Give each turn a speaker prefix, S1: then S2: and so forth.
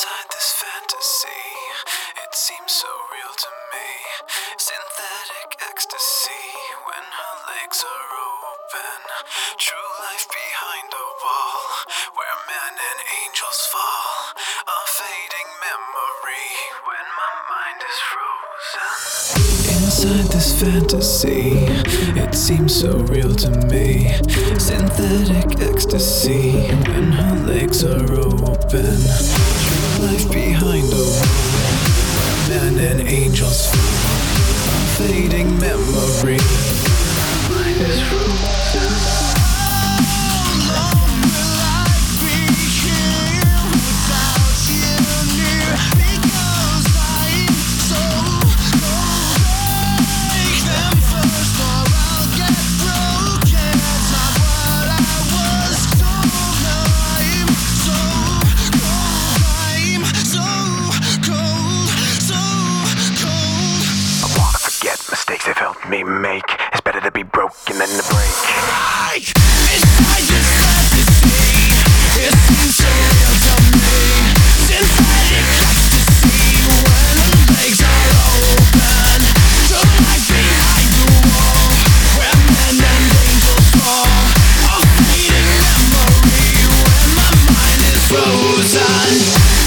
S1: Inside this fantasy, it seems so real to me. Synthetic ecstasy when her legs are open. True life behind a wall where men and angels fall. A fading memory when my mind is frozen. Inside this fantasy, it seems so real to me. Synthetic ecstasy when her legs are open. True life behind a wall, men and angels fall. Fading memory, mind is frozen.
S2: Mistakes they've helped me make. It's better to be broken than to break.
S3: Inside this fantasy, it seems so real to me. Synthetic ecstasy when the legs are open. True life behind the wall where men and angels fall. A fading memory when my mind is frozen.